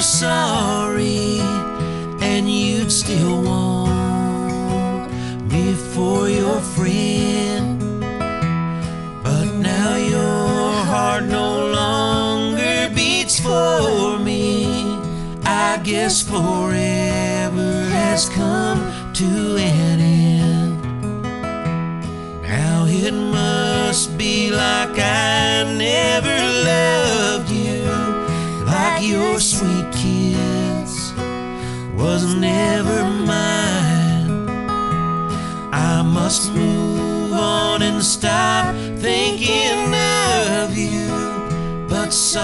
sorry, and you'd still want me for your friend. But now your heart no longer beats for me. I guess forever has come to an end. Now it must be like I never loved you, like your sweet kiss was never mine. I must move on and stop